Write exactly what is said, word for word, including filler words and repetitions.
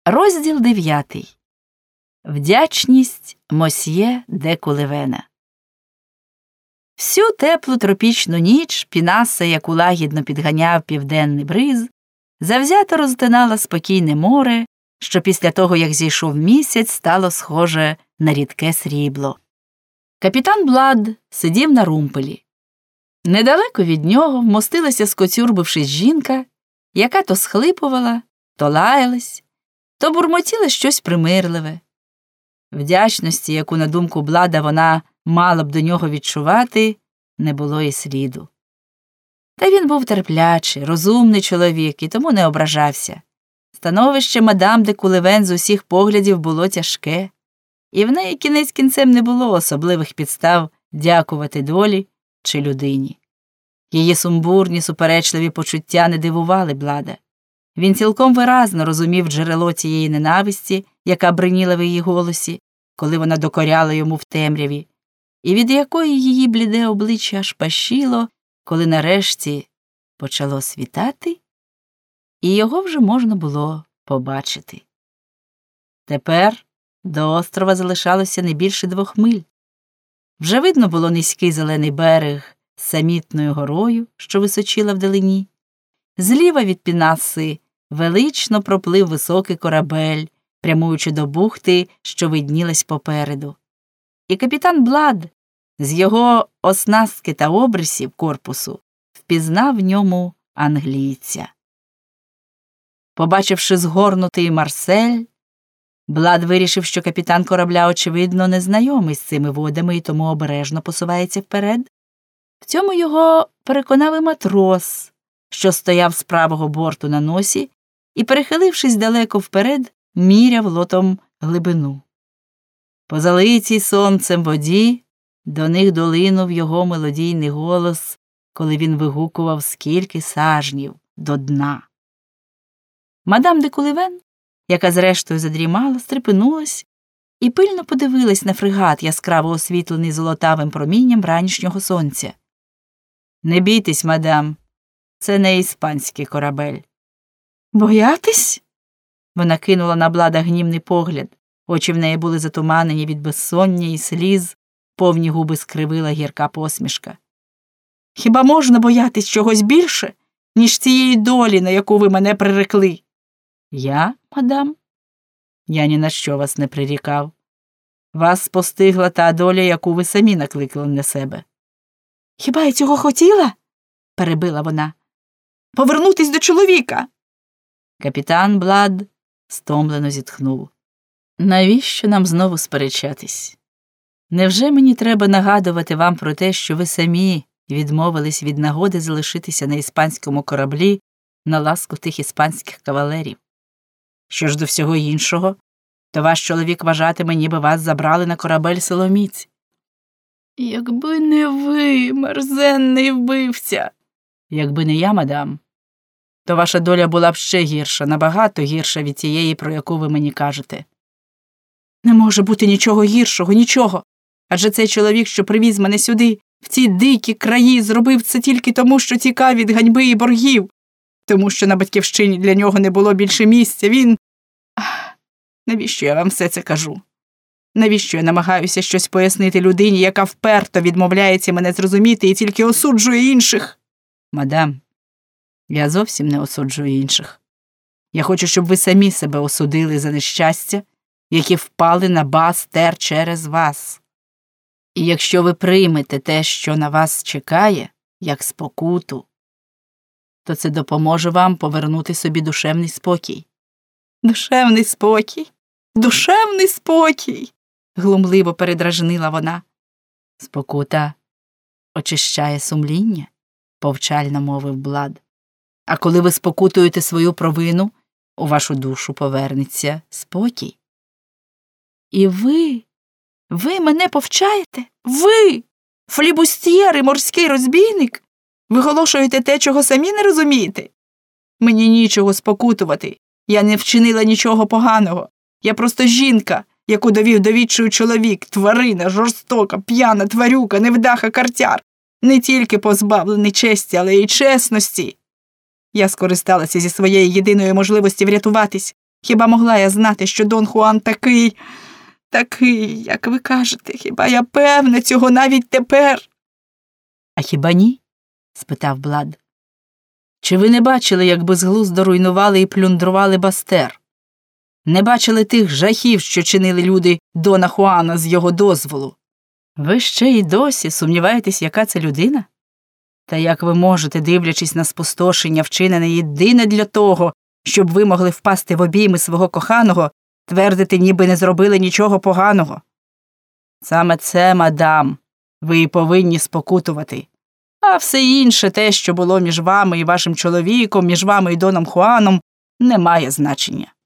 Розділ дев'ятий. Вдячність мосьє де Кулевена. Всю теплу тропічну ніч Пінаса, яку лагідно підганяв південний бриз, завзято розтинала спокійне море, що після того, як зійшов місяць, стало схоже на рідке срібло. Капітан Блад сидів на румпелі. Недалеко від нього вмостилася, скоцюрбившись, жінка, яка то схлипувала, то лаялась, то бурмотіла щось примирливе. Вдячності, яку, на думку Блада, вона мала б до нього відчувати, не було і сліду. Та він був терплячий, розумний чоловік і тому не ображався. Становище мадам де Кулевен з усіх поглядів було тяжке, і в неї кінець кінцем не було особливих підстав дякувати долі чи людині. Її сумбурні, суперечливі почуття не дивували Блада. Він цілком виразно розумів джерело тієї ненависті, яка бриніла в її голосі, коли вона докоряла йому в темряві, і від якої її бліде обличчя аж пашіло, коли нарешті почало світати, і його вже можна було побачити. Тепер до острова залишалося не більше двох миль. Вже видно було низький зелений берег з самітною горою, що височила вдалині. Зліва від Пінаси велично проплив високий корабель, прямуючи до бухти, що виднілась попереду. І капітан Блад з його оснастки та обрисів корпусу впізнав в ньому англійця. Побачивши згорнутий Марсель, Блад вирішив, що капітан корабля, очевидно, не знайомий з цими водами і тому обережно посувається вперед. В цьому його переконав і матрос, що стояв з правого борту на носі і, перехилившись далеко вперед, міряв лотом глибину. По залитій сонцем воді до них долинув його мелодійний голос, коли він вигукував, скільки сажнів до дна. Мадам де Кулевен, яка зрештою задрімала, стрепенулась і пильно подивилась на фрегат, яскраво освітлений золотавим промінням ранішнього сонця. «Не бійтесь, мадам, це не іспанський корабель». «Боятись?» Вона кинула на Блада гнівний погляд. Очі в неї були затуманені від безсоння і сліз, повні губи скривила гірка посмішка. «Хіба можна боятись чогось більше, ніж цієї долі, на яку ви мене прирекли?» «Я, мадам? Я ні на що вас не прирікав. Вас спостигла та доля, яку ви самі накликали на себе». «Хіба я цього хотіла?» – перебила вона. «Повернутись до чоловіка!» Капітан Блад стомлено зітхнув. «Навіщо нам знову сперечатись? Невже мені треба нагадувати вам про те, що ви самі відмовились від нагоди залишитися на іспанському кораблі на ласку тих іспанських кавалерів? Що ж до всього іншого, то ваш чоловік вважатиме, ніби вас забрали на корабель силоміць». «Якби не ви, мерзенний вбивця!» «Якби не я, мадам, то ваша доля була б ще гірша, набагато гірша від тієї, про яку ви мені кажете». «Не може бути нічого гіршого, нічого. Адже цей чоловік, що привіз мене сюди, в ці дикі краї, зробив це тільки тому, що тікав від ганьби і боргів. Тому що на батьківщині для нього не було більше місця. Він... Ах, навіщо я вам все це кажу? Навіщо я намагаюся щось пояснити людині, яка вперто відмовляється мене зрозуміти і тільки осуджує інших?» «Мадам, я зовсім не осуджую інших. Я хочу, щоб ви самі себе осудили за нещастя, які впали на Бас-Тер через вас. І якщо ви приймете те, що на вас чекає, як спокуту, то це допоможе вам повернути собі душевний спокій». «Душевний спокій? Душевний спокій!» – глумливо передражнила вона. «Спокута очищає сумління», – повчально мовив Блад. «А коли ви спокутуєте свою провину, у вашу душу повернеться спокій». «І ви, ви мене повчаєте? Ви, флібустьєр і морський розбійник? Виголошуєте те, чого самі не розумієте? Мені нічого спокутувати. Я не вчинила нічого поганого. Я просто жінка, яку довів до відчаю чоловік, тварина, жорстока, п'яна, тварюка, невдаха, картяр. Не тільки позбавлений честі, але й чесності. Я скористалася зі своєї єдиної можливості врятуватись. Хіба могла я знати, що Дон Хуан такий, такий, як ви кажете? Хіба я певна цього навіть тепер? А хіба ні? Спитав Блад. Чи ви не бачили, як безглуздо руйнували і плюндрували Бастер? Не бачили тих жахів, що чинили люди Дона Хуана з його дозволу? Ви ще й досі сумніваєтесь, яка це людина? Та як ви можете, дивлячись на спустошення, вчинене єдине для того, щоб ви могли впасти в обійми свого коханого, твердити, ніби не зробили нічого поганого? Саме це, мадам, ви і повинні спокутувати. А все інше, те, що було між вами і вашим чоловіком, між вами і Доном Хуаном, не має значення.